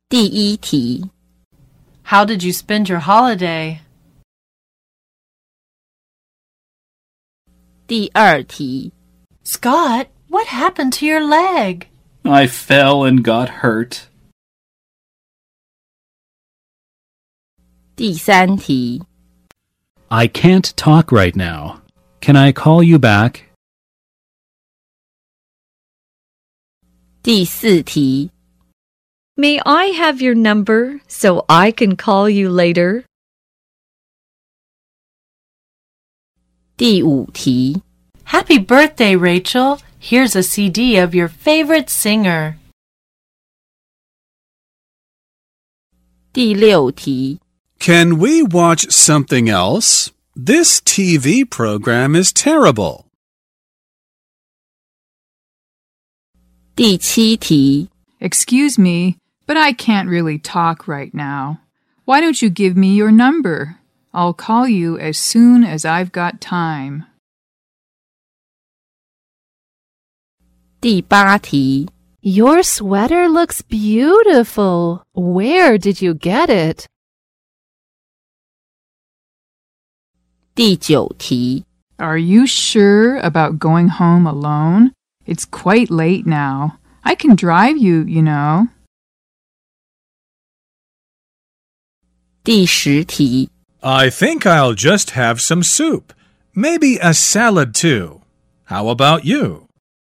第一题 How did you spend your holiday? 第二题 Scott, what happened to your leg? I fell and got hurt. 第三题 I can't talk right now. Can I call you back? 第四题 May I have your number so I can call you later? 第五题 Happy birthday, Rachel. Here's a CD of your favorite singer. 第六题 Can we watch something else? This TV program is terrible. 第七题 Excuse me, but I can't really talk right now. Why don't you give me your number? I'll call you as soon as I've got time. 第八题 Your sweater looks beautiful. Where did you get it? 第九题 Are you sure about going home alone? It's quite late now. I can drive you, you know. 第十题 I think I'll just have some soup. Maybe a salad too. How about you?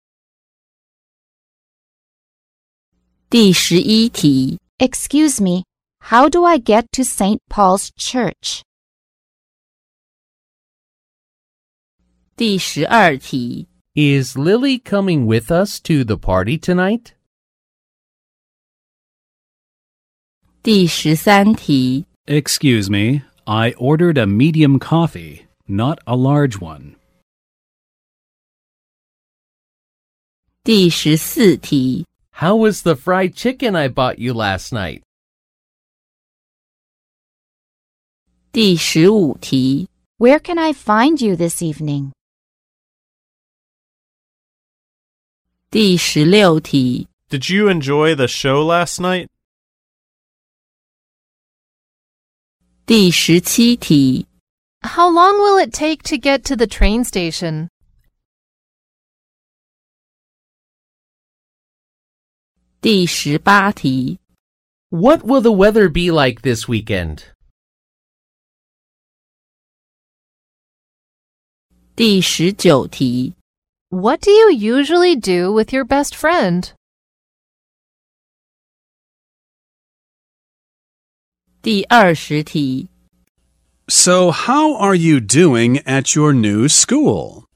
第十一题 Excuse me, how do I get to St. Paul's Church? 第十二题 Is Lily coming with us to the party tonight? 第十三题 Excuse me, I ordered a medium coffee, not a large one. 第十四题 How was the fried chicken I bought you last night? 第十五题 Where can I find you this evening? 第十六题 Did you enjoy the show last night? 第十七题 How long will it take to get to the train station? 第十八题 What will the weather be like this weekend? 第十九题 What do you usually do with your best friend? 第二十题 So how are you doing at your new school?